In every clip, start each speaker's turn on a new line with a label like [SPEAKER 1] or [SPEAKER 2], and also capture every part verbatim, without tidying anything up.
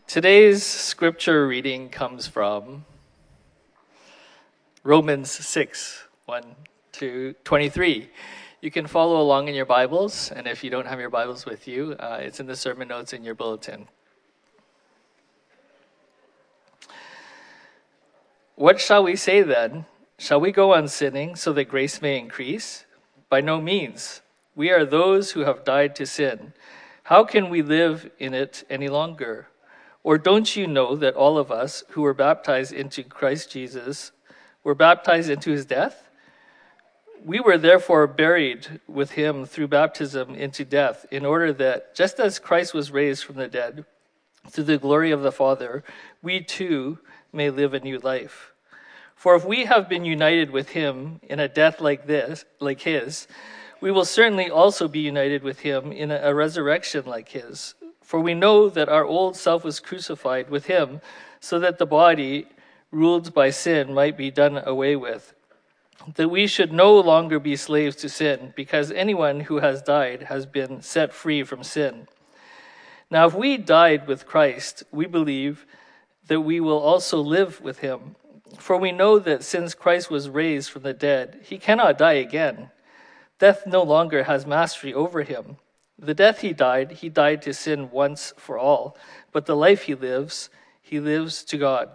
[SPEAKER 1] Today's scripture reading comes from Romans six, one to twenty-three. You can follow along in your Bibles, and if you don't have your Bibles with you, uh, it's in the sermon notes in your bulletin. What shall we say then? Shall we go on sinning so that grace may increase? By no means. We are those who have died to sin. How can we live in it any longer? Or don't you know that all of us who were baptized into Christ Jesus were baptized into his death? We were therefore buried with him through baptism into death, in order that, just as Christ was raised from the dead through the glory of the Father, we too may live a new life. For if we have been united with him in a death like this, like his, we will certainly also be united with him in a, a resurrection like his. For we know that our old self was crucified with him, so that the body, ruled by sin, might be done away with, that we should no longer be slaves to sin, because anyone who has died has been set free from sin. Now, if we died with Christ, we believe that we will also live with him. For we know that since Christ was raised from the dead, he cannot die again. Death no longer has mastery over him. The death he died, he died to sin once for all, but the life he lives, he lives to God.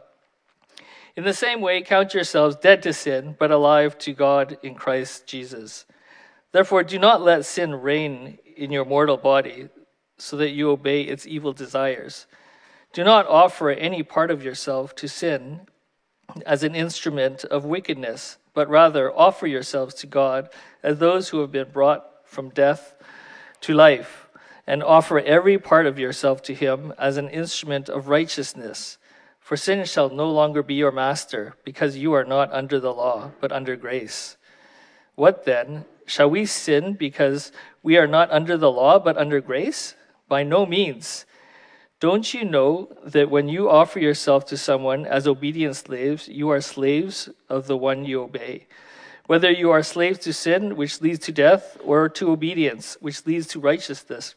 [SPEAKER 1] In the same way, count yourselves dead to sin, but alive to God in Christ Jesus. Therefore, do not let sin reign in your mortal body, so that you obey its evil desires. Do not offer any part of yourself to sin as an instrument of wickedness, but rather offer yourselves to God as those who have been brought from death to life, and offer every part of yourself to him as an instrument of righteousness. For sin shall no longer be your master, because you are not under the law, but under grace. What then? Shall we sin because we are not under the law, but under grace? By no means. Don't you know that when you offer yourself to someone as obedient slaves, you are slaves of the one you obey? Whether you are slaves to sin, which leads to death, or to obedience, which leads to righteousness.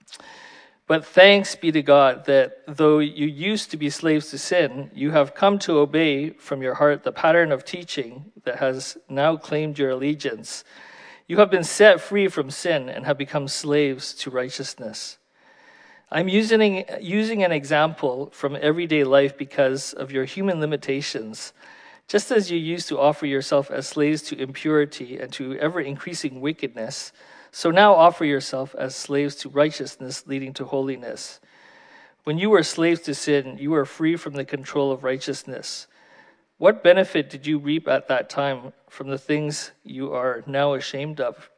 [SPEAKER 1] But thanks be to God that though you used to be slaves to sin, you have come to obey from your heart the pattern of teaching that has now claimed your allegiance. You have been set free from sin and have become slaves to righteousness. I'm using, using an example from everyday life because of your human limitations. Just as you used to offer yourself as slaves to impurity and to ever-increasing wickedness, so now offer yourself as slaves to righteousness leading to holiness. When you were slaves to sin, you were free from the control of righteousness. What benefit did you reap at that time from the things you are now ashamed of?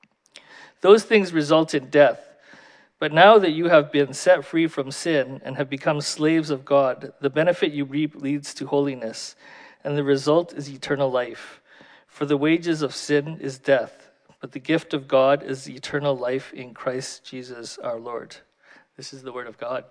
[SPEAKER 1] Those things result in death. But now that you have been set free from sin and have become slaves of God, the benefit you reap leads to holiness, and the result is eternal life. For the wages of sin is death, but the gift of God is eternal life in Christ Jesus our Lord. This is the word of God.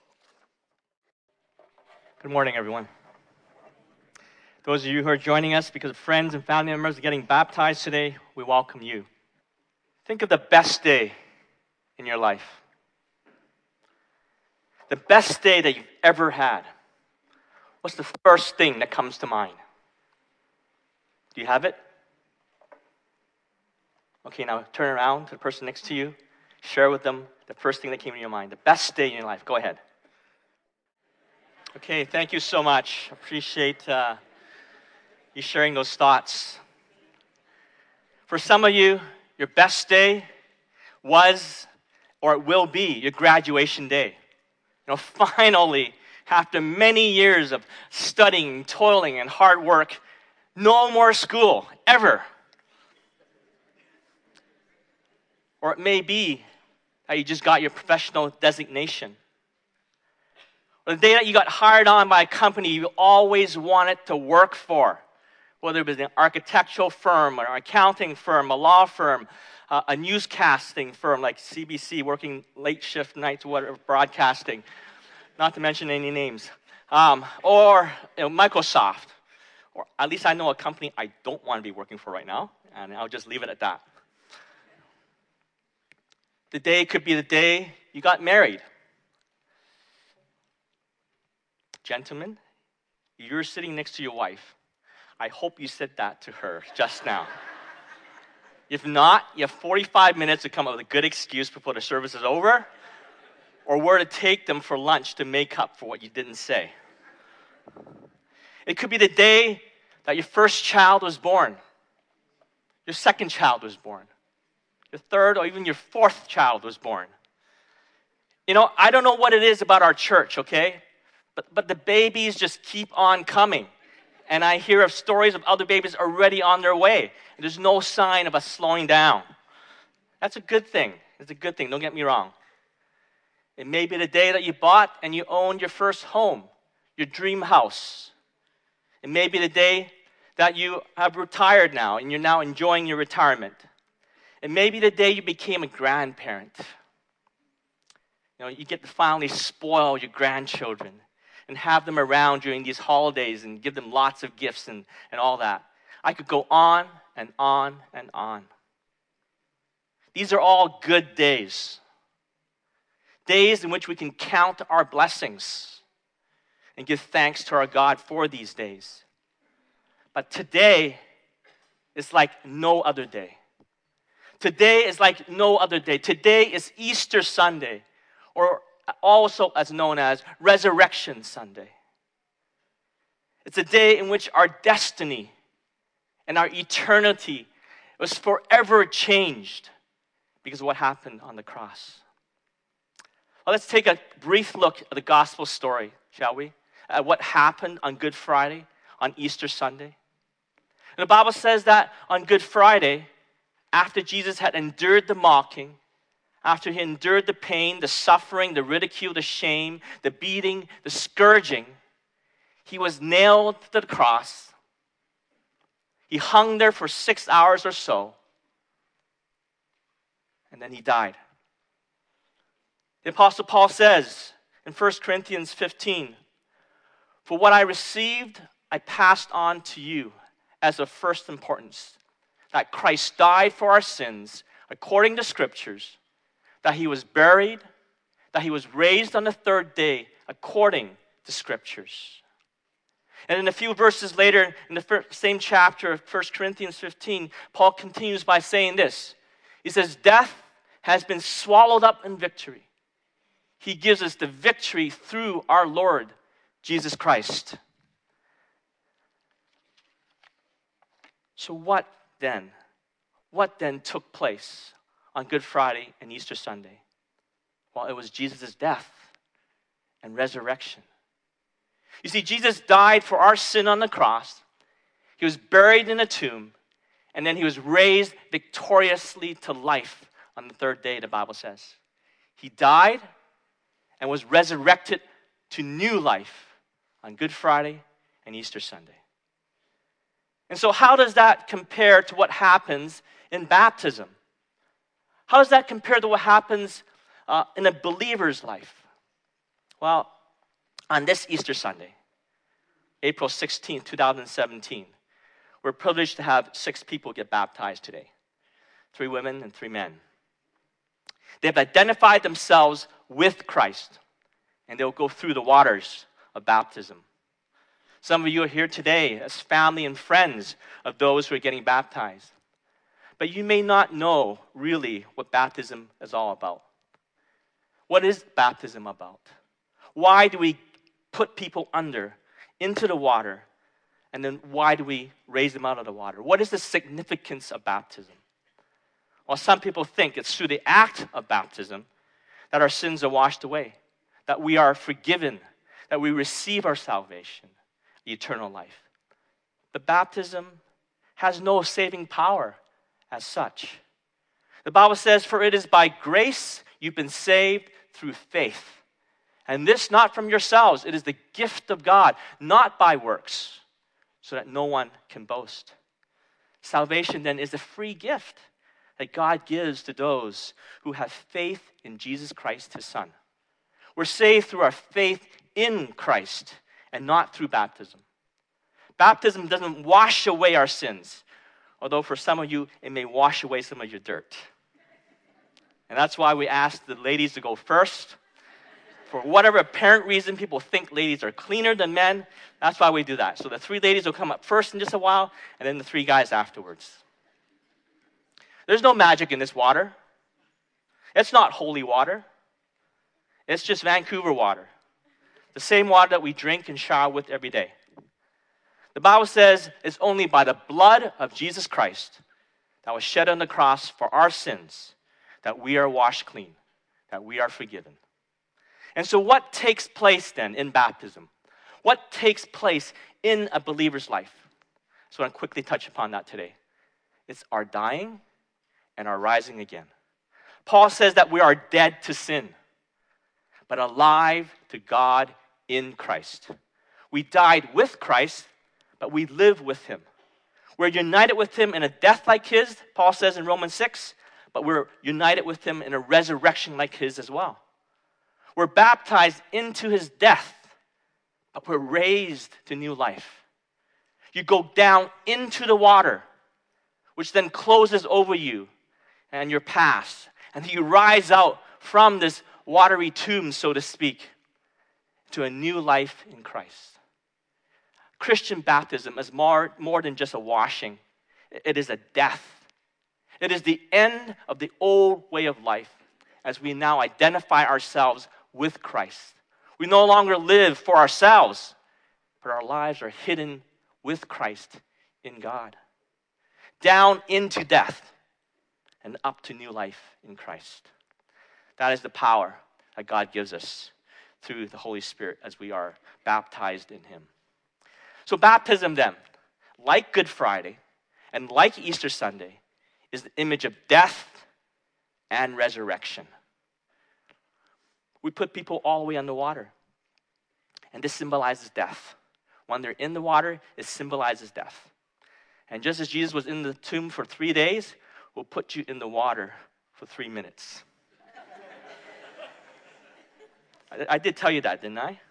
[SPEAKER 2] Good morning, everyone. Those of you who are joining us because of friends and family members are getting baptized today, we welcome you. Think of the best day in your life. The best day that you've ever had. What's the first thing that comes to mind? Do you have it? Okay, now turn around to the person next to you. Share with them the first thing that came to your mind. The best day in your life. Go ahead. Okay, thank you so much. Appreciate uh, you sharing those thoughts. For some of you, your best day was or it will be your graduation day. You know, finally, after many years of studying, toiling, and hard work, no more school, ever. Or it may be that you just got your professional designation. Or the day that you got hired on by a company you always wanted to work for, whether it was an architectural firm, or an accounting firm, a law firm, uh, a newscasting firm like C B C, working late shift nights, whatever, broadcasting, not to mention any names, um, or you know, Microsoft, or at least I know a company I don't want to be working for right now, and I'll just leave it at that. The day could be the day you got married. Gentlemen, you're sitting next to your wife. I hope you said that to her just now. If not, you have forty-five minutes to come up with a good excuse before the service is over, or where to take them for lunch to make up for what you didn't say. It could be the day that your first child was born, your second child was born, your third or even your fourth child was born. You know, I don't know what it is about our church, okay? But, but the babies just keep on coming. And I hear of stories of other babies already on their way. And there's no sign of us slowing down. That's a good thing. It's a good thing, don't get me wrong. It may be the day that you bought and you owned your first home, your dream house. It may be the day that you have retired now and you're now enjoying your retirement. It may be the day you became a grandparent. You know, you get to finally spoil your grandchildren and have them around during these holidays and give them lots of gifts and, and all that. I could go on and on and on. These are all good days. Days in which we can count our blessings and give thanks to our God for these days. But today is like no other day. Today is like no other day. Today is Easter Sunday, or also as known as Resurrection Sunday. It's a day in which our destiny and our eternity was forever changed because of what happened on the cross. Well, let's take a brief look at the gospel story, shall we? At what happened on Good Friday, on Easter Sunday. And the Bible says that on Good Friday, after Jesus had endured the mocking, after he endured the pain, the suffering, the ridicule, the shame, the beating, the scourging, he was nailed to the cross. He hung there for six hours or so, and then he died. The Apostle Paul says in First Corinthians fifteen, "For what I received, I passed on to you as of first importance, that Christ died for our sins according to Scriptures, that he was buried, that he was raised on the third day according to Scriptures." And in a few verses later, in the same chapter of First Corinthians fifteen, Paul continues by saying this. He says, "Death has been swallowed up in victory. He gives us the victory through our Lord Jesus Christ." So what then? What then took place on Good Friday and Easter Sunday? Well, it was Jesus' death and resurrection. You see, Jesus died for our sin on the cross. He was buried in a tomb, and then he was raised victoriously to life on the third day, the Bible says. He died and was resurrected to new life on Good Friday and Easter Sunday. And so how does that compare to what happens in baptism? How does that compare to what happens uh, in a believer's life? Well, on this Easter Sunday, April sixteenth, twenty seventeen, we're privileged to have six people get baptized today. Three women and three men. They've identified themselves with Christ, and they'll go through the waters of baptism. Some of you are here today as family and friends of those who are getting baptized. But you may not know really what baptism is all about. What is baptism about? Why do we put people under, into the water, and then why do we raise them out of the water? What is the significance of baptism? Well, some people think it's through the act of baptism that our sins are washed away, that we are forgiven, that we receive our salvation, eternal life. But baptism has no saving power as such. The Bible says, "For it is by grace you've been saved through faith. And this not from yourselves, it is the gift of God, not by works, so that no one can boast." Salvation then is a free gift that God gives to those who have faith in Jesus Christ, his Son. We're saved through our faith in Christ and not through baptism. Baptism doesn't wash away our sins, although for some of you, it may wash away some of your dirt. And that's why we ask the ladies to go first. For whatever apparent reason, people think ladies are cleaner than men. That's why we do that. So the three ladies will come up first in just a while, and then the three guys afterwards. There's no magic in this water. It's not holy water. It's just Vancouver water. The same water that we drink and shower with every day. The Bible says it's only by the blood of Jesus Christ that was shed on the cross for our sins that we are washed clean, that we are forgiven. And so what takes place then in baptism? What takes place in a believer's life? So I want to quickly touch upon that today. It's our dying and our rising again. Paul says that we are dead to sin, but alive to God in Christ. We died with Christ, but we live with him. We're united with him in a death like his, Paul says in Romans six, but we're united with him in a resurrection like his as well. We're baptized into his death, but we're raised to new life. You go down into the water, which then closes over you and your past, and you rise out from this watery tomb, so to speak, to a new life in Christ. Christian baptism is more, more than just a washing. It is a death. It is the end of the old way of life as we now identify ourselves with Christ. We no longer live for ourselves, but our lives are hidden with Christ in God. Down into death and up to new life in Christ. That is the power that God gives us through the Holy Spirit as we are baptized in him. So baptism then, like Good Friday and like Easter Sunday, is the image of death and resurrection. We put people all the way underwater, and this symbolizes death. When they're in the water, it symbolizes death. And just as Jesus was in the tomb for three days, we'll put you in the water for three minutes. I, I did tell you that, didn't I?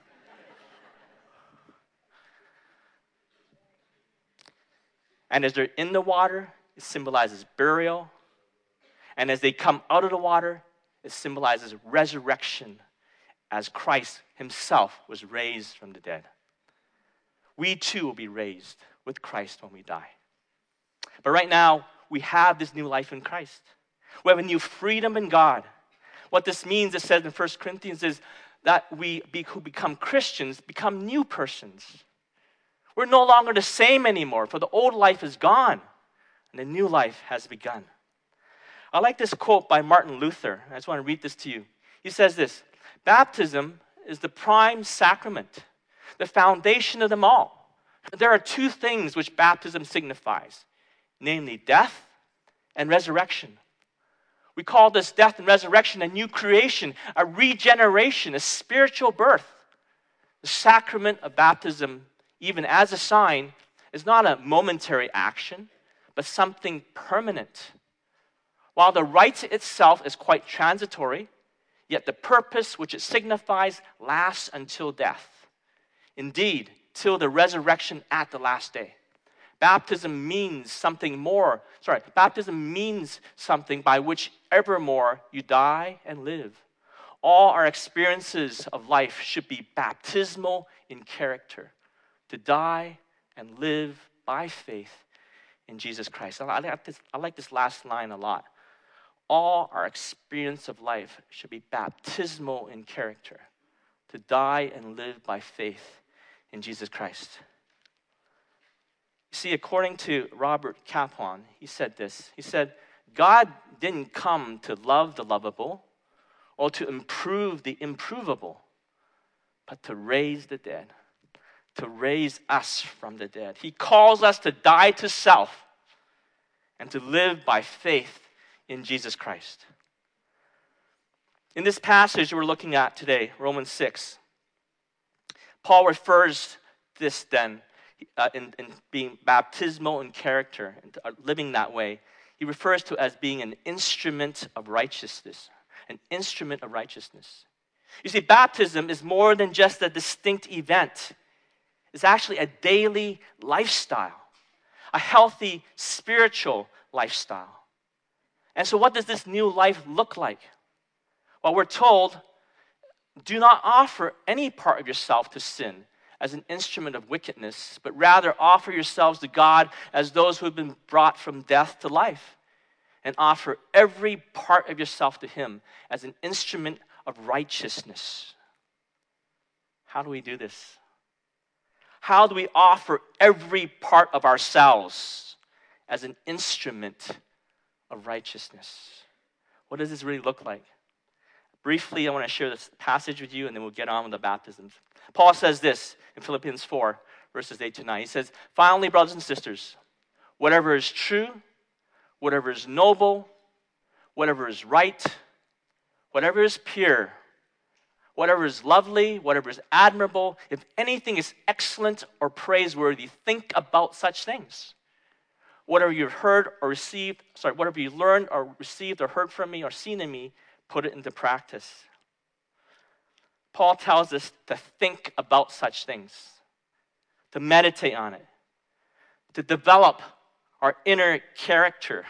[SPEAKER 2] And as they're in the water, it symbolizes burial. And as they come out of the water, it symbolizes resurrection as Christ himself was raised from the dead. We too will be raised with Christ when we die. But right now, we have this new life in Christ. We have a new freedom in God. What this means, it says in First Corinthians, is that we be, who become Christians become new persons. We're no longer the same anymore, for the old life is gone, and the new life has begun. I like this quote by Martin Luther. I just want to read this to you. He says this: baptism is the prime sacrament, the foundation of them all. There are two things which baptism signifies, namely death and resurrection. We call this death and resurrection a new creation, a regeneration, a spiritual birth. The sacrament of baptism, even as a sign, is not a momentary action, but something permanent. While the rite itself is quite transitory, yet the purpose which it signifies lasts until death. Indeed, till the resurrection at the last day. Baptism means something more. Sorry, baptism means something by which evermore you die and live. All our experiences of life should be baptismal in character. To die and live by faith in Jesus Christ. I like this, I like this last line a lot. All our experience of life should be baptismal in character. To die and live by faith in Jesus Christ. You see, according to Robert Kaplan, he said this. He said, God didn't come to love the lovable or to improve the improvable, but to raise the dead, to raise us from the dead. He calls us to die to self and to live by faith in Jesus Christ. In this passage we're looking at today, Romans six, Paul refers this then uh, in, in being baptismal in character, and uh, living that way. He refers to it as being an instrument of righteousness, an instrument of righteousness. You see, baptism is more than just a distinct event. It's actually a daily lifestyle, a healthy spiritual lifestyle. And so what does this new life look like? Well, we're told Do not offer any part of yourself to sin as an instrument of wickedness, but rather offer yourselves to God as those who have been brought from death to life, and offer every part of yourself to him as an instrument of righteousness. How do we do this? How do we offer every part of ourselves as an instrument of righteousness? What does this really look like? Briefly, I want to share this passage with you, and then we'll get on with the baptisms. Paul says this in Philippians four, verses eight to nine. He says, "Finally, brothers and sisters, whatever is true, whatever is noble, whatever is right, whatever is pure, whatever is lovely, whatever is admirable, if anything is excellent or praiseworthy, think about such things. Whatever you've heard or received, sorry, whatever you learned or received or heard from me or seen in me, put it into practice." Paul tells us to think about such things, to meditate on it, to develop our inner character,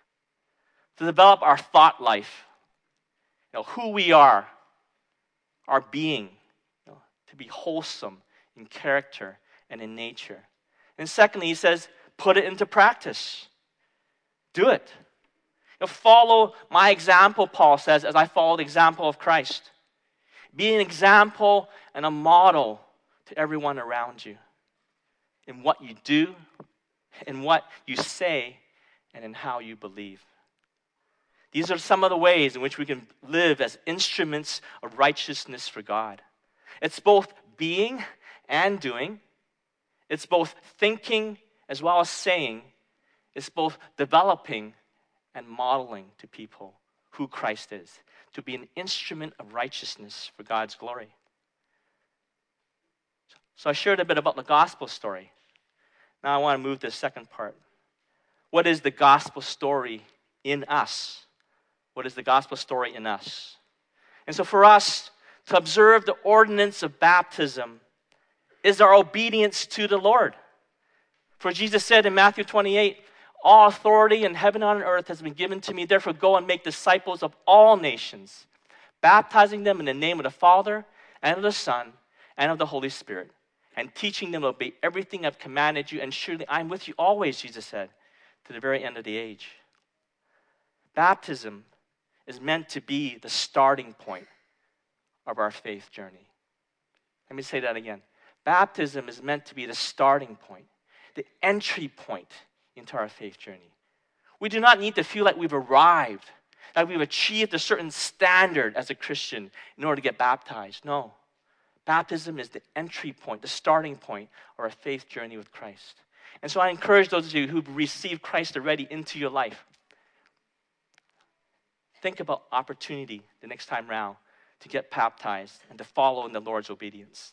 [SPEAKER 2] to develop our thought life, you know, who we are, our being, you know, to be wholesome in character and in nature. And secondly, he says, put it into practice. Do it. You know, follow my example, Paul says, as I follow the example of Christ. Be an example and a model to everyone around you in what you do, in what you say, and in how you believe. These are some of the ways in which we can live as instruments of righteousness for God. It's both being and doing. It's both thinking as well as saying. It's both developing and modeling to people who Christ is, to be an instrument of righteousness for God's glory. So I shared a bit about the gospel story. Now I want to move to the second part. What is the gospel story in us? What is the gospel story in us? And so for us to observe the ordinance of baptism is our obedience to the Lord. For Jesus said in Matthew twenty-eight, "All authority in heaven and on earth has been given to me. Therefore go and make disciples of all nations, baptizing them in the name of the Father and of the Son and of the Holy Spirit, and teaching them to obey everything I've commanded you. And surely I'm with you always," Jesus said, "to the very end of the age." Baptism is meant to be the starting point of our faith journey. Let me say that again. Baptism is meant to be the starting point, the entry point into our faith journey. We do not need to feel like we've arrived, like we've achieved a certain standard as a Christian in order to get baptized. No. Baptism is the entry point, the starting point of our faith journey with Christ. And so I encourage those of you who've received Christ already into your life, think about opportunity the next time round to get baptized and to follow in the Lord's obedience.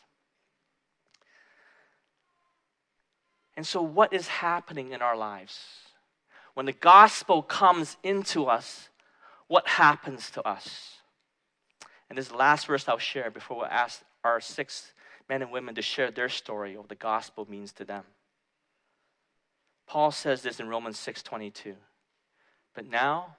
[SPEAKER 2] And so what is happening in our lives? When the gospel comes into us, what happens to us? And this is the last verse I'll share before we ask our six men and women to share their story of what the gospel means to them. Paul says this in Romans six twenty-two. "But now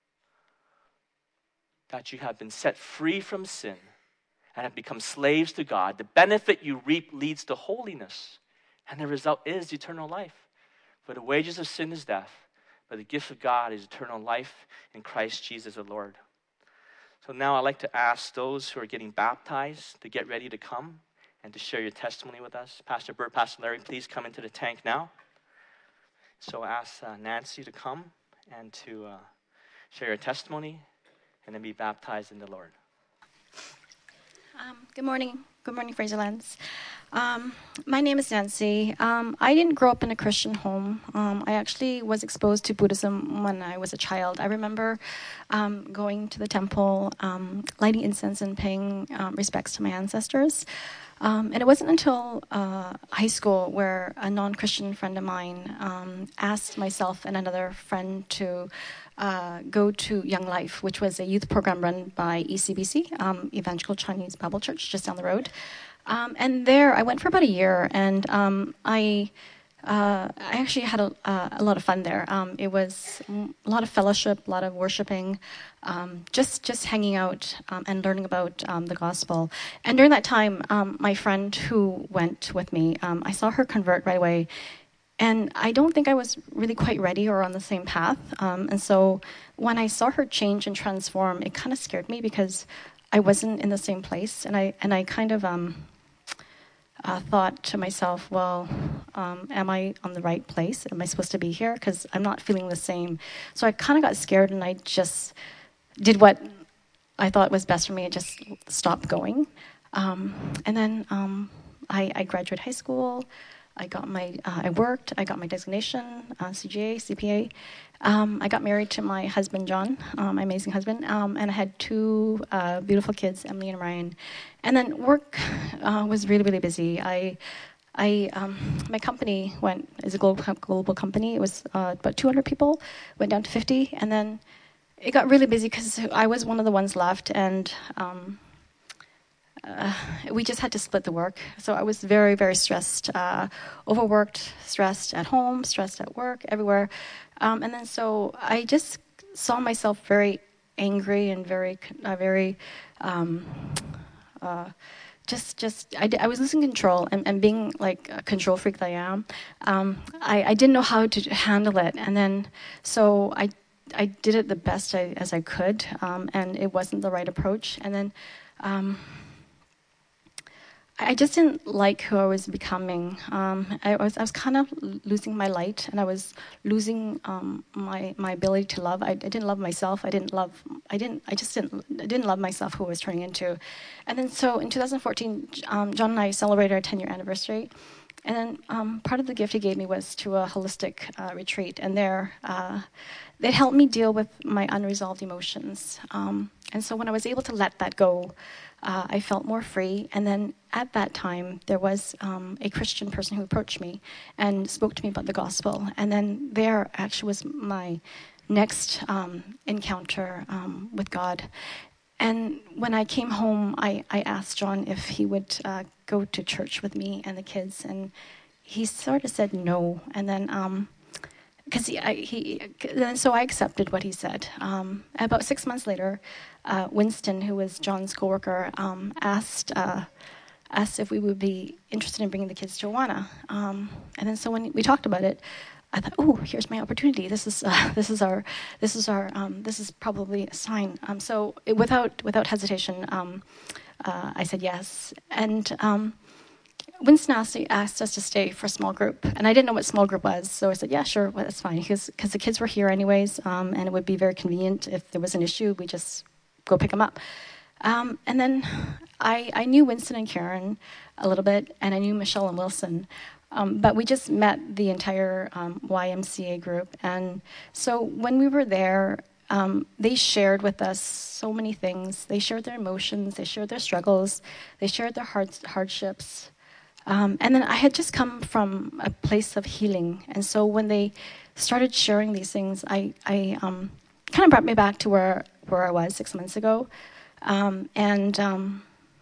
[SPEAKER 2] that you have been set free from sin and have become slaves to God, the benefit you reap leads to holiness, and the result is eternal life. For the wages of sin is death, but the gift of God is eternal life in Christ Jesus the Lord." So now I'd like to ask those who are getting baptized to get ready to come and to share your testimony with us. Pastor Bert, Pastor Larry, please come into the tank now. So I ask uh, Nancy to come and to uh, share your testimony and then be baptized in the Lord.
[SPEAKER 3] Um, good morning. Good morning, Fraserlands. Um, my name is Nancy. Um, I didn't grow up in a Christian home. Um, I actually was exposed to Buddhism when I was a child. I remember um, going to the temple, um, lighting incense and paying um, respects to my ancestors. Um, and it wasn't until uh, high school where a non-Christian friend of mine um, asked myself and another friend to uh, go to Young Life, which was a youth program run by E C B C, um, Evangelical Chinese Bible Church, just down the road. Um, and there, I went for about a year, and um, I uh, I actually had a, uh, a lot of fun there. Um, it was a lot of fellowship, a lot of worshiping, um, just just hanging out um, and learning about um, the gospel. And during that time, um, my friend who went with me, um, I saw her convert right away. And I don't think I was really quite ready or on the same path. Um, and so when I saw her change and transform, it kind of scared me because I wasn't in the same place. And I, and I kind of... Um, Uh, thought to myself, well, um, am I on the right place? Am I supposed to be here? Because I'm not feeling the same. So I kind of got scared, and I just did what I thought was best for me. I just stopped going. Um, and then um, I, I graduated high school. I got my, uh, I worked. I got my designation, uh, C G A, C P A. Um, I got married to my husband, John, uh, my amazing husband, um, and I had two uh, beautiful kids, Emily and Ryan. And then work uh, was really, really busy. I, I, um, my company went is a global global company. It was uh, about two hundred people, went down to fifty, and then it got really busy because I was one of the ones left, and um, uh, we just had to split the work. So I was very, very stressed, uh, overworked, stressed at home, stressed at work, everywhere. Um, and then so I just saw myself very angry and very, uh, very, um, uh, just, just I, I was losing control, and, and being like a control freak that I am, um, I, I didn't know how to handle it. And then so I, I did it the best I, as I could, um, and it wasn't the right approach. And then um, I just didn't like who I was becoming. Um, I was I was kind of losing my light, and I was losing um, my my ability to love. I, I didn't love myself. I didn't love. I didn't. I just didn't. I didn't love myself. Who I was turning into, and then so in two thousand fourteen, um, John and I celebrated our ten-year anniversary, and then um, part of the gift he gave me was to a holistic uh, retreat, and there uh, it helped me deal with my unresolved emotions. Um, and so when I was able to let that go, Uh, I felt more free. And then at that time, there was um, a Christian person who approached me and spoke to me about the gospel. And then there actually was my next um, encounter um, with God. And when I came home, I, I asked John if he would uh, go to church with me and the kids. And he sort of said no. And then... Um, Because he, I, he, so I accepted what he said. Um, about six months later, uh, Winston, who was John's coworker, um, asked uh, us if we would be interested in bringing the kids to Awana. Um, and then, so when we talked about it, I thought, "Oh, here's my opportunity. This is uh, this is our this is our um, this is probably a sign." Um, so it, without without hesitation, um, uh, I said yes. And um, Winston asked, asked us to stay for a small group, and I didn't know what small group was, so I said, yeah, sure, well, that's fine, because the kids were here anyways, um, and it would be very convenient if there was an issue, we just go pick them up. Um, and then I, I knew Winston and Karen a little bit, and I knew Michelle and Wilson, um, but we just met the entire um, Y M C A group, and so when we were there, um, they shared with us so many things. They shared their emotions, they shared their struggles, they shared their hard, hardships. Um, and then I had just come from a place of healing. And so when they started sharing these things, I, I um, kind of brought me back to where, where I was six months ago. Um, and um,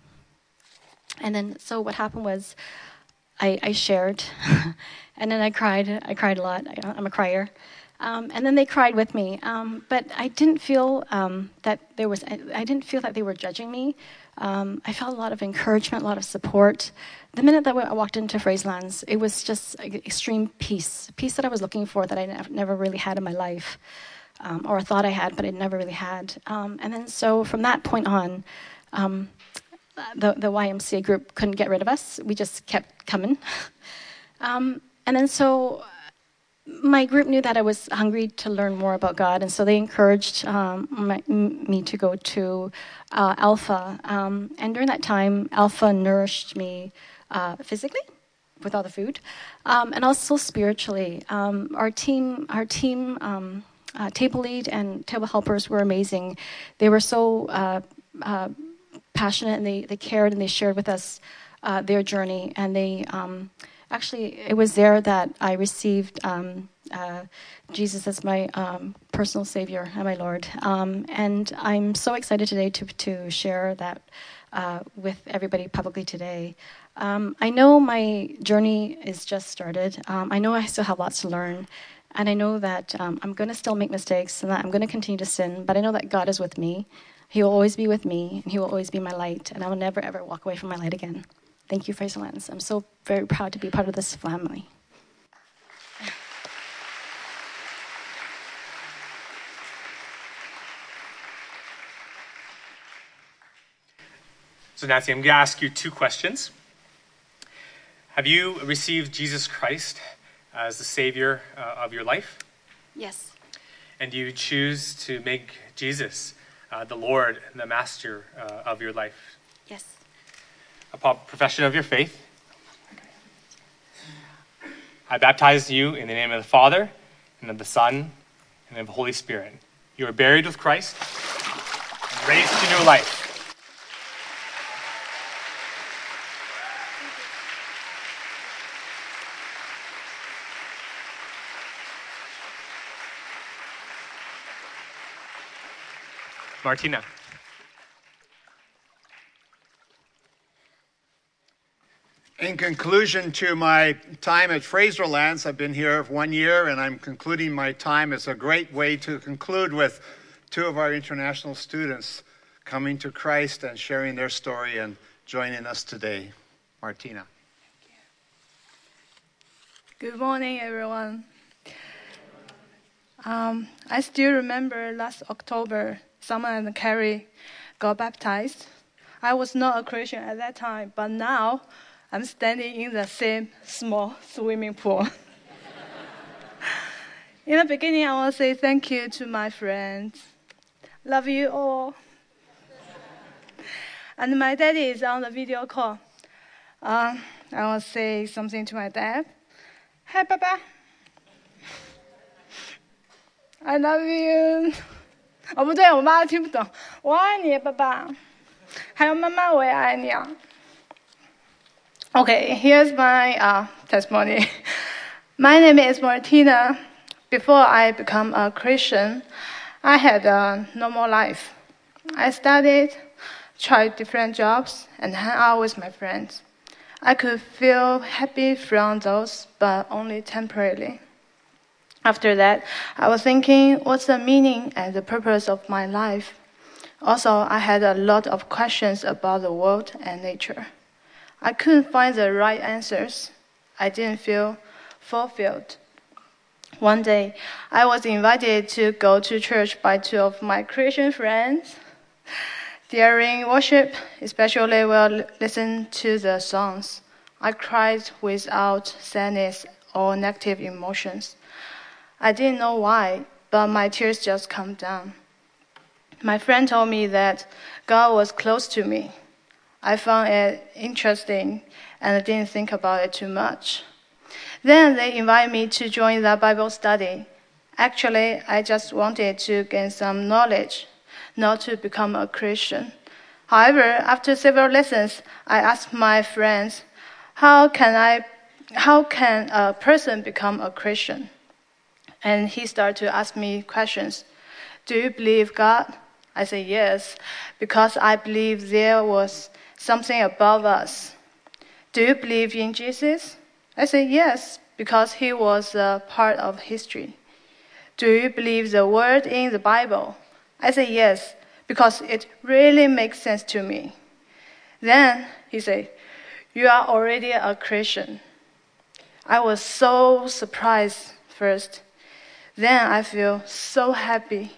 [SPEAKER 3] and then so what happened was I, I shared, and then I cried. I cried a lot. I, I'm a crier. Um, and then they cried with me. Um, but I didn't feel um, that there was, I, I didn't feel that they were judging me. Um, I felt a lot of encouragement, a lot of support. The minute that I walked into Fraserlands, it was just extreme peace, peace that I was looking for that I ne- never really had in my life, um, or thought I had, but I never really had. Um, and then so from that point on, um, the, the Y M C A group couldn't get rid of us. We just kept coming. um, and then so my group knew that I was hungry to learn more about God, and so they encouraged um, my, m- me to go to uh, Alpha. Um, and during that time, Alpha nourished me uh, physically with all the food, um, and also spiritually. Um, our team, our team, um, uh, table lead and table helpers were amazing. They were so uh, uh, passionate, and they, they cared, and they shared with us uh, their journey, and they. Um, Actually, it was there that I received um, uh, Jesus as my um, personal Savior and my Lord. Um, and I'm so excited today to, to share that uh, with everybody publicly today. Um, I know my journey is just started. Um, I know I still have lots to learn. And I know that um, I'm going to still make mistakes and that I'm going to continue to sin. But I know that God is with me. He will always be with me. And He will always be my light. And I will never, ever walk away from my light again. Thank you, Fraserlands. I'm so very proud to be part of this family.
[SPEAKER 4] So Nancy, I'm going to ask you two questions. Have you received Jesus Christ as the Savior uh, of your life?
[SPEAKER 3] Yes.
[SPEAKER 4] And do you choose to make Jesus uh, the Lord and the Master uh, of your life?
[SPEAKER 3] Yes.
[SPEAKER 4] A profession of your faith. I baptize you in the name of the Father, and of the Son, and of the Holy Spirit. You are buried with Christ and raised to new life. Martina.
[SPEAKER 5] In conclusion to my time at Fraserlands, I've been here one year and I'm concluding my time. It's a great way to conclude with two of our international students coming to Christ and sharing their story and joining us today. Martina.
[SPEAKER 6] Good morning, everyone. Um, I still remember last October, Summer and Carrie got baptized. I was not a Christian at that time, but now I'm standing in the same small swimming pool. In the beginning, I want to say thank you to my friends. Love you all. And my daddy is on the video call. Um, I want to say something to my dad. Hi, Papa. I love you. 哦，不对，我妈听不懂。我爱你，爸爸。还有妈妈，我也爱你啊。Okay, here's my uh, testimony. My name is Martina. Before I become a Christian, I had a normal life. I studied, tried different jobs, and hang out with my friends. I could feel happy from those, but only temporarily. After that, I was thinking, what's the meaning and the purpose of my life? Also, I had a lot of questions about the world and nature. I couldn't find the right answers. I didn't feel fulfilled. One day, I was invited to go to church by two of my Christian friends. During worship, especially while listening to the songs, I cried without sadness or negative emotions. I didn't know why, but my tears just calmed down. My friend told me that God was close to me. I found it interesting and I didn't think about it too much. Then they invited me to join the Bible study. Actually, I just wanted to gain some knowledge, not to become a Christian. However, after several lessons, I asked my friends, how can I, how can a person become a Christian? And he started to ask me questions. Do you believe God? I said yes, because I believe there was something above us. Do you believe in Jesus? I said yes, because he was a part of history. Do you believe the word in the Bible? I said yes, because it really makes sense to me. Then he said, you are already a Christian. I was so surprised first. Then I feel so happy.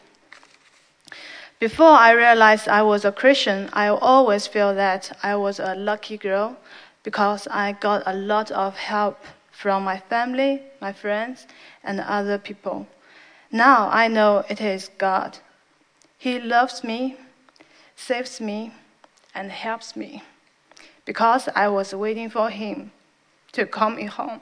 [SPEAKER 6] Before I realized I was a Christian, I always felt that I was a lucky girl because I got a lot of help from my family, my friends, and other people. Now I know it is God. He loves me, saves me, and helps me because I was waiting for him to call me home.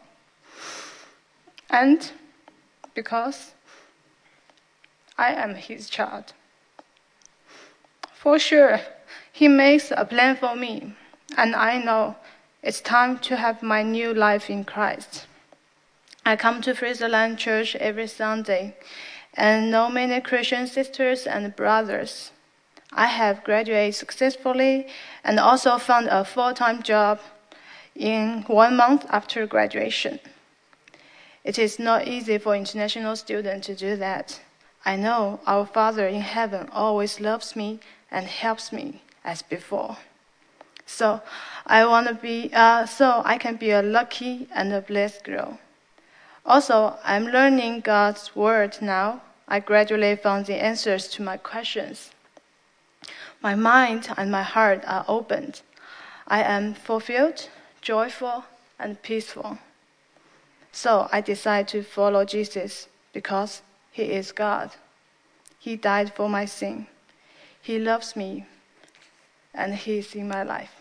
[SPEAKER 6] And because I am his child. For sure, he makes a plan for me, and I know it's time to have my new life in Christ. I come to Fraserland Church every Sunday and know many Christian sisters and brothers. I have graduated successfully and also found a full-time job. in one month after graduation. It is not easy for international students to do that. I know our Father in heaven always loves me and helps me as before. So I want to be, uh, so I can be a lucky and a blessed girl. Also, I'm learning God's word now. I gradually found the answers to my questions. My mind and my heart are opened. I am fulfilled, joyful, and peaceful. So I decide to follow Jesus because He is God. He died for my sin. He loves me, and He is in my life.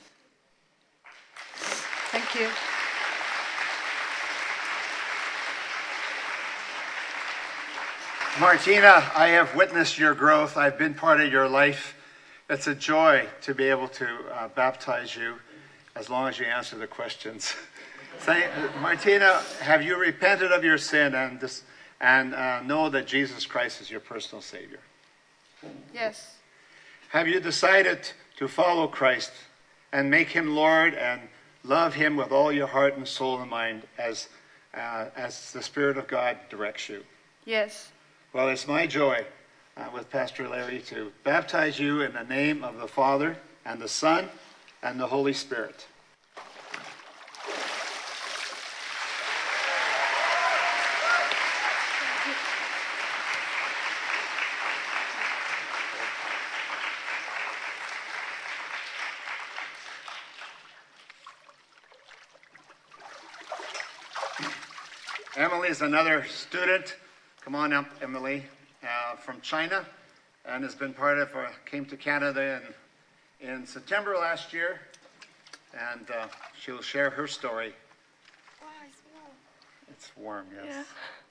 [SPEAKER 6] Thank you.
[SPEAKER 5] Martina, I have witnessed your growth. I've been part of your life. It's a joy to be able to uh, baptize you as long as you answer the questions. Say, Martina, have you repented of your sin and, this, and uh, know that Jesus Christ is your personal Savior?
[SPEAKER 6] Yes.
[SPEAKER 5] Have you decided to follow Christ and make Him Lord and love Him with all your heart and soul and mind as, uh, as the Spirit of God directs you?
[SPEAKER 6] Yes.
[SPEAKER 5] Well, it's my joy uh, with Pastor Larry to baptize you in the name of the Father and the Son and the Holy Spirit. Emily is another student. Come on up, Emily, uh, from China, and has been part of, uh, came to Canada in, in September last year, and uh, she'll share her story.
[SPEAKER 7] Wow, it's warm.
[SPEAKER 5] It's warm, yes.
[SPEAKER 7] Yeah.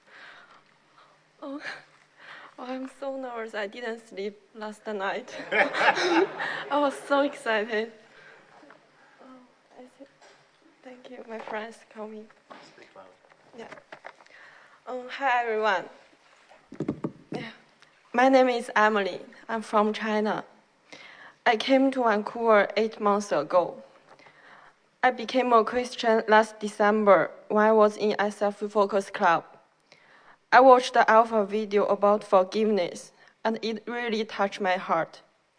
[SPEAKER 7] Oh, oh, I'm so nervous. I didn't sleep last night. I was so excited. Oh, I see. Thank you, my friends coming.
[SPEAKER 5] Speak loud.
[SPEAKER 7] Yeah. Um, hi, everyone. Yeah. My name is Emily. I'm from China. I came to Vancouver eight months ago. I became a Christian last December when I was in S F Focus Club. I watched the Alpha video about forgiveness, and it really touched my heart.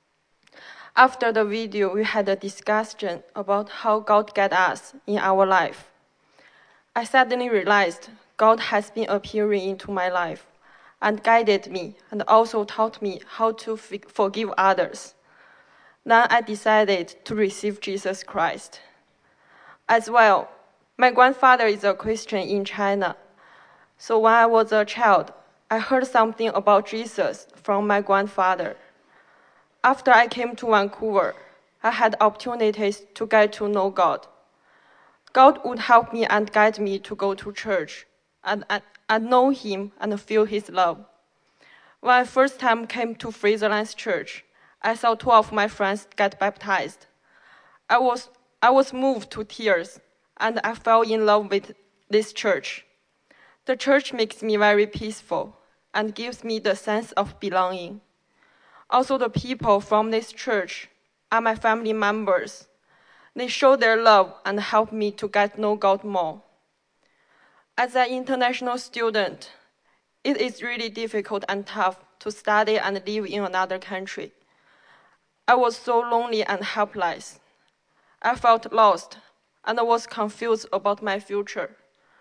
[SPEAKER 7] After the video, we had a discussion about how God guides us in our life. I suddenly realized God has been appearing into my life and guided me and also taught me how to forgive others. Then I decided to receive Jesus Christ. As well, my grandfather is a Christian in China. So when I was a child, I heard something about Jesus from my grandfather. After I came to Vancouver, I had opportunities to get to know God. God would help me and guide me to go to church and, and, and know Him and feel His love. When I first time came to Fraserlands Church, I saw two of my friends get baptized. I was, I was moved to tears, and I fell in love with this church. The church makes me very peaceful and gives me the sense of belonging. Also, the people from this church are my family members. They show their love and help me to get to know God more. As an international student, it is really difficult and tough to study and live in another country. I was so lonely and helpless. I felt lost and was confused about my future.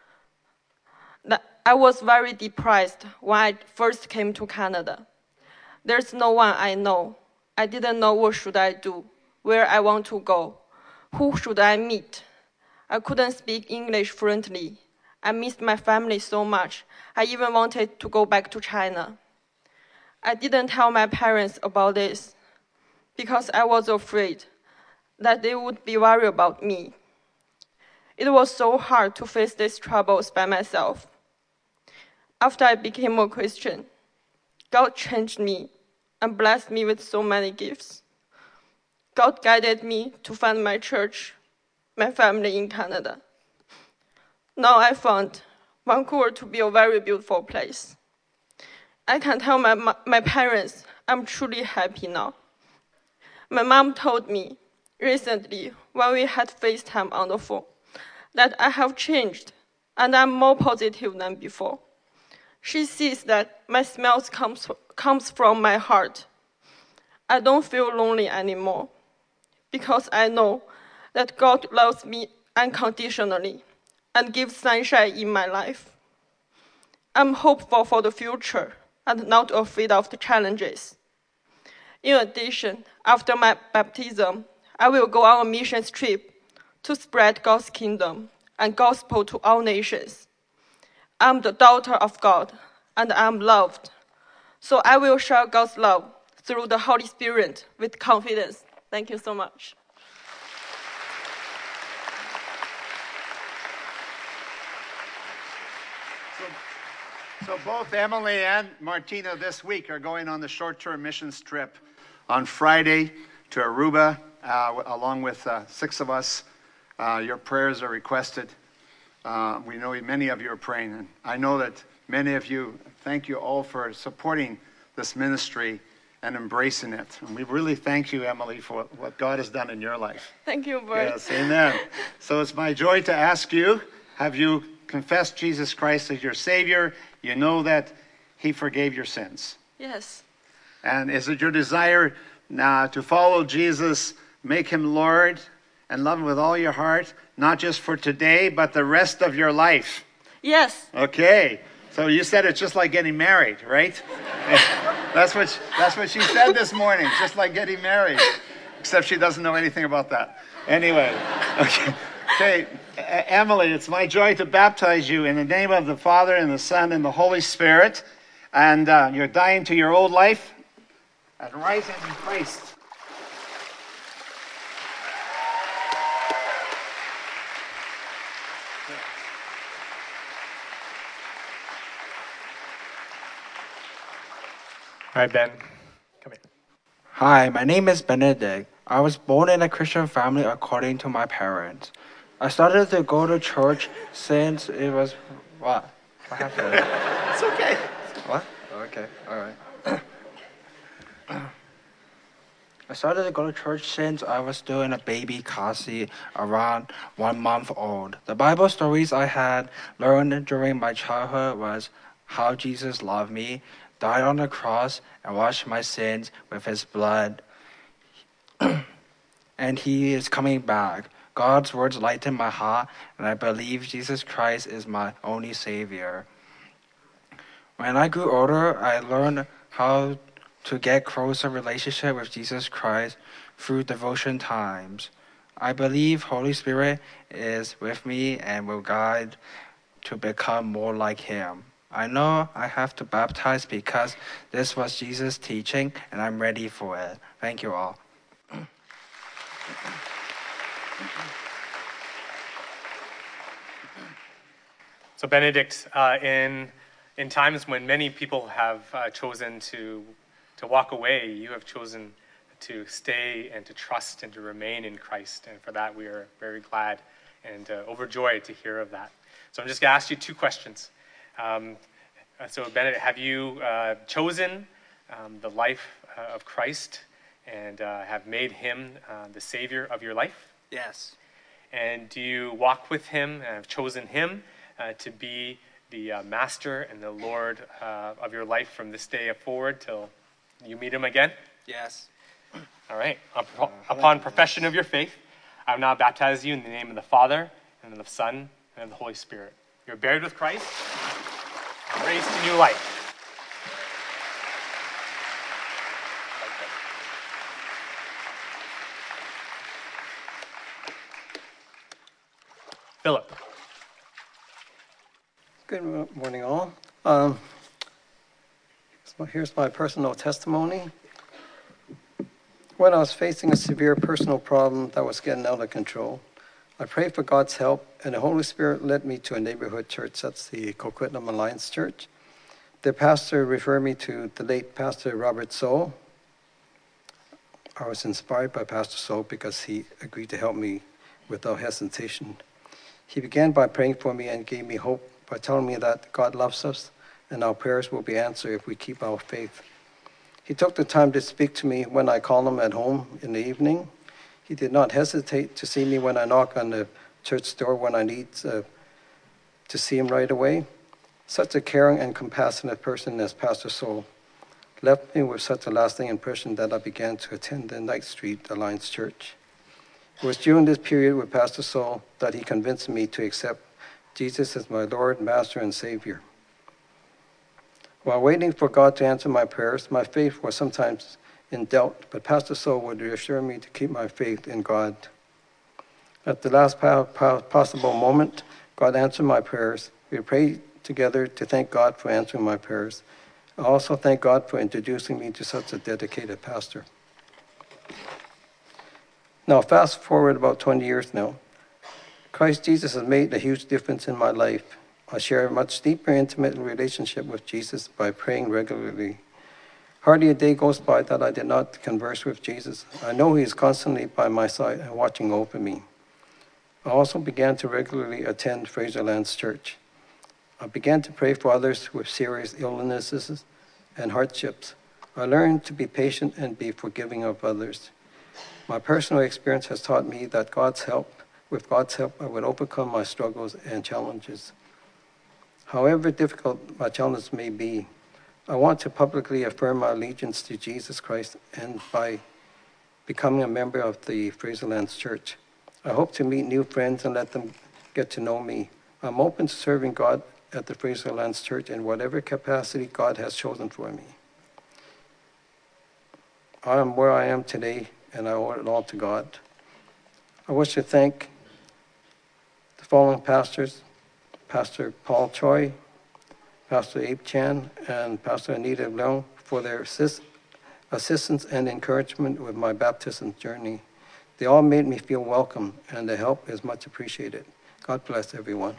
[SPEAKER 7] I was very depressed when I first came to Canada. There's no one I know. I didn't know what should I do, where I want to go, who should I meet. I couldn't speak English fluently. I missed my family so much. I even wanted to go back to China. I didn't tell my parents about this because I was afraid that they would be worried about me. It was so hard to face these troubles by myself. After I became a Christian, God changed me and blessed me with so many gifts. God guided me to find my church, my family in Canada. Now I found Vancouver to be a very beautiful place. I can tell my, my parents I'm truly happy now. My mom told me, recently when we had FaceTime on the phone that I have changed and I'm more positive than before. She sees that my smile comes, comes from my heart. I don't feel lonely anymore because I know that God loves me unconditionally and gives sunshine in my life. I'm hopeful for the future and not afraid of the challenges. In addition, after my baptism, I will go on a mission trip to spread God's kingdom and gospel to all nations. I'm the daughter of God, and I'm loved. So I will share God's love through the Holy Spirit with confidence. Thank you so much.
[SPEAKER 5] So both Emily and Martina this week are going on the short-term missions trip on Friday to Aruba, uh, along with uh, six of us. Uh, your prayers are requested. Uh, we know many of you are praying. And I know that many of you, thank you all for supporting this ministry and embracing it. And we really thank you, Emily, for what God has done in your life.
[SPEAKER 7] Thank you, Bert.
[SPEAKER 5] Yes, amen. So it's my joy to ask you, have you confessed Jesus Christ as your Savior? You know that He forgave your sins.
[SPEAKER 7] Yes.
[SPEAKER 5] And is it your desire now to follow Jesus, make Him Lord, and love Him with all your heart, not just for today, but the rest of your life?
[SPEAKER 7] Yes.
[SPEAKER 5] Okay. So you said it's just like getting married, right? that's what that's what she said this morning, just like getting married. Except she doesn't know anything about that. Anyway. Okay. Okay, Emily, it's my joy to baptize you in the name of the Father and the Son and the Holy Spirit. And uh, you're dying to your old life and rising in Christ.
[SPEAKER 4] All right, Ben, come here.
[SPEAKER 8] Hi, my name is Benedict. I was born in a Christian family according to my parents. I started to go to church since it was... What? What happened?
[SPEAKER 5] It's okay.
[SPEAKER 8] What? Okay, all right. I started to go to church since I was still in a baby car seat, around one month old. The Bible stories I had learned during my childhood was how Jesus loved me, died on the cross, and washed my sins with His blood. And He is coming back. God's words lighten my heart, and I believe Jesus Christ is my only Savior. When I grew older, I learned how to get closer relationship with Jesus Christ through devotion times. I believe Holy Spirit is with me and will guide to become more like Him. I know I have to baptize because this was Jesus' teaching, and I'm ready for it. Thank you all.
[SPEAKER 4] So Benedict, uh, in in times when many people have uh, chosen to to walk away, you have chosen to stay and to trust and to remain in Christ, and for that we are very glad and uh, overjoyed to hear of that. So I'm just going to ask you two questions. Um, so Benedict, have you uh, chosen um, the life uh, of Christ and uh, have made Him uh, the Savior of your life?
[SPEAKER 8] Yes.
[SPEAKER 4] And do you walk with Him and have chosen Him uh, to be the uh, Master and the Lord uh, of your life from this day forward till you meet Him again?
[SPEAKER 8] Yes.
[SPEAKER 4] All right. Up- upon profession of your faith, I will now baptize you in the name of the Father, and of the Son, and of the Holy Spirit. You're buried with Christ, and raised to new life. Philip.
[SPEAKER 9] Good morning, all. Um, so here's my personal testimony. When I was facing a severe personal problem that was getting out of control, I prayed for God's help, and the Holy Spirit led me to a neighborhood church. That's the Coquitlam Alliance Church. The pastor referred me to the late Pastor Robert Soule. I was inspired by Pastor Soule because he agreed to help me without hesitation. He began by praying for me and gave me hope by telling me that God loves us and our prayers will be answered if we keep our faith. He took the time to speak to me when I called him at home in the evening. He did not hesitate to see me when I knock on the church door when I need uh, to see him right away. Such a caring and compassionate person as Pastor Soul left me with such a lasting impression that I began to attend the Ninth Street Alliance Church. It was during this period with Pastor Soul that he convinced me to accept Jesus as my Lord, Master, and Savior. While waiting for God to answer my prayers, my faith was sometimes in doubt, but Pastor Soul would reassure me to keep my faith in God. At the last possible moment, God answered my prayers. We prayed together to thank God for answering my prayers. I also thank God for introducing me to such a dedicated pastor. Now, fast forward about twenty years now. Christ Jesus has made a huge difference in my life. I share a much deeper, intimate relationship with Jesus by praying regularly. Hardly a day goes by that I did not converse with Jesus. I know he is constantly by my side and watching over me. I also began to regularly attend Fraserlands Church. I began to pray for others with serious illnesses and hardships. I learned to be patient and be forgiving of others. My personal experience has taught me that God's help, with God's help, I would overcome my struggles and challenges. However difficult my challenges may be, I want to publicly affirm my allegiance to Jesus Christ and by becoming a member of the Fraserlands Church. I hope to meet new friends and let them get to know me. I'm open to serving God at the Fraserlands Church in whatever capacity God has chosen for me. I am where I am today, and I owe it all to God. I wish to thank the following pastors: Pastor Paul Choi, Pastor Abe Chan, and Pastor Anita Leung for their assist, assistance and encouragement with my baptism journey. They all made me feel welcome, and the help is much appreciated. God bless everyone.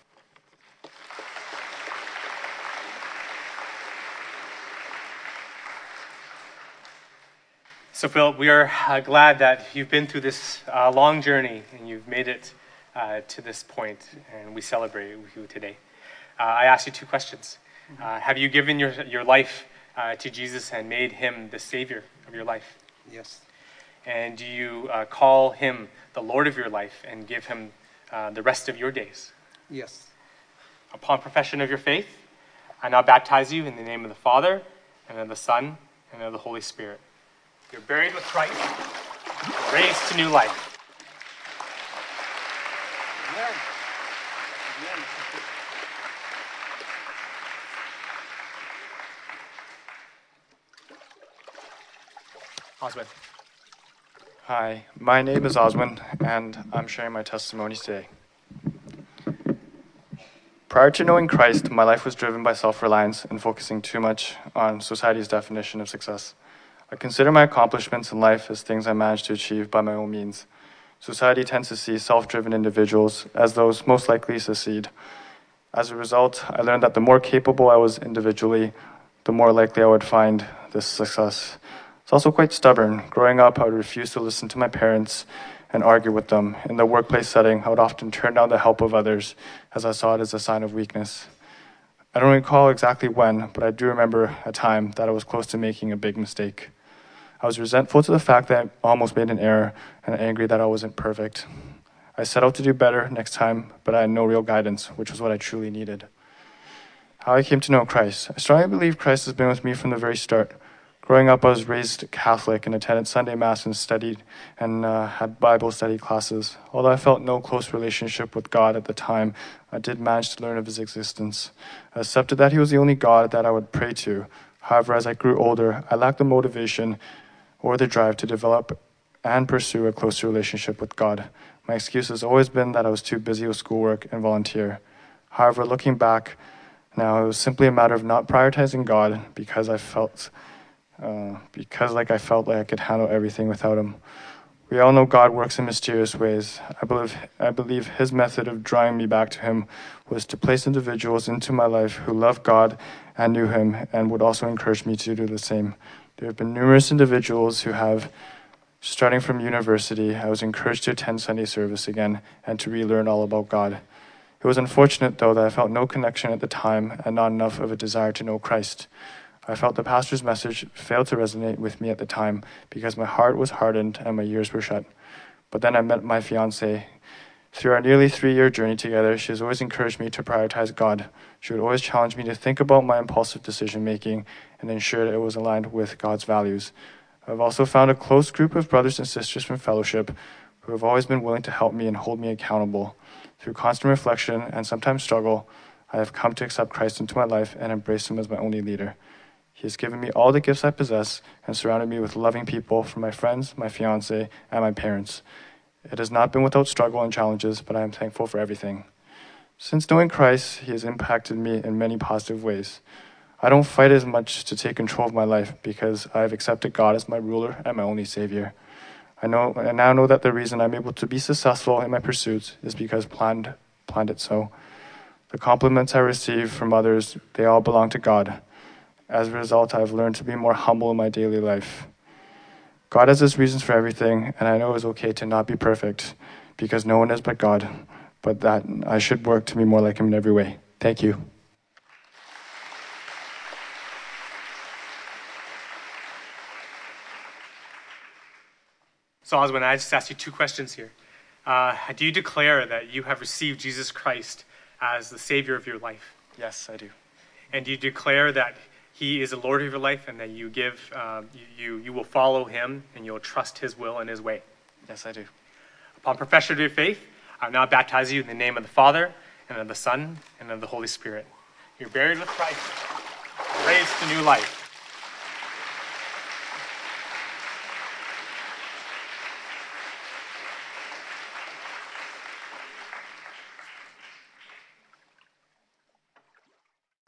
[SPEAKER 4] So Phil, we are uh, glad that you've been through this uh, long journey and you've made it uh, to this point, and we celebrate it with you today. Uh, I asked you two questions. Uh, have you given your, your life uh, to Jesus and made him the Savior of your life?
[SPEAKER 9] Yes.
[SPEAKER 4] And do you uh, call him the Lord of your life and give him uh, the rest of your days?
[SPEAKER 9] Yes.
[SPEAKER 4] Upon profession of your faith, I now baptize you in the name of the Father, and of the Son, and of the Holy Spirit. You're buried with Christ, raised to new life. Amen. Amen. Oswin.
[SPEAKER 10] Hi, my name is Oswin, and I'm sharing my testimony today. Prior to knowing Christ, my life was driven by self-reliance and focusing too much on society's definition of success. I consider my accomplishments in life as things I managed to achieve by my own means. Society tends to see self-driven individuals as those most likely to succeed. As a result, I learned that the more capable I was individually, the more likely I would find this success. I was also quite stubborn. Growing up, I would refuse to listen to my parents and argue with them. In the workplace setting, I would often turn down the help of others as I saw it as a sign of weakness. I don't recall exactly when, but I do remember a time that I was close to making a big mistake. I was resentful to the fact that I almost made an error and angry that I wasn't perfect. I set out to do better next time, but I had no real guidance, which was what I truly needed. How I came to know Christ. I strongly believe Christ has been with me from the very start. Growing up, I was raised Catholic and attended Sunday Mass and studied and uh, had Bible study classes. Although I felt no close relationship with God at the time, I did manage to learn of his existence. I accepted that he was the only God that I would pray to. However, as I grew older, I lacked the motivation or the drive to develop and pursue a closer relationship with God. My excuse has always been that I was too busy with schoolwork and volunteer. However, looking back now, it was simply a matter of not prioritizing God because I felt, uh, because like I felt like I could handle everything without him. We all know God works in mysterious ways. I believe, I believe his method of drawing me back to him was to place individuals into my life who loved God and knew him and would also encourage me to do the same. There have been numerous individuals who have, starting from university, I was encouraged to attend Sunday service again and to relearn all about God. It was unfortunate, though, that I felt no connection at the time and not enough of a desire to know Christ. I felt the pastor's message failed to resonate with me at the time because my heart was hardened and my ears were shut. But then I met my fiancée. Through our nearly three-year journey together, she has always encouraged me to prioritize God. She would always challenge me to think about my impulsive decision-making and ensure that it was aligned with God's values. I've also found a close group of brothers and sisters from fellowship who have always been willing to help me and hold me accountable. Through constant reflection and sometimes struggle, I have come to accept Christ into my life and embrace him as my only leader. He has given me all the gifts I possess and surrounded me with loving people from my friends, my fiancé, and my parents. It has not been without struggle and challenges, but I am thankful for everything. Since knowing Christ, he has impacted me in many positive ways. I don't fight as much to take control of my life because I have accepted God as my ruler and my only Savior. I know, I now know that the reason I'm able to be successful in my pursuits is because planned, planned it so. The compliments I receive from others, they all belong to God. As a result, I've learned to be more humble in my daily life. God has his reasons for everything, and I know it's okay to not be perfect, because no one is but God, but that I should work to be more like him in every way. Thank you.
[SPEAKER 4] So Oswin, I just asked you two questions here. Uh, do you declare that you have received Jesus Christ as the Savior of your life?
[SPEAKER 10] Yes, I do.
[SPEAKER 4] And do you declare that he is the Lord of your life and that you give, uh, you, you will follow him and you'll trust his will and his way?
[SPEAKER 10] Yes, I do.
[SPEAKER 4] Upon profession of your faith, I now baptize you in the name of the Father and of the Son and of the Holy Spirit. You're buried with Christ, raised to new life.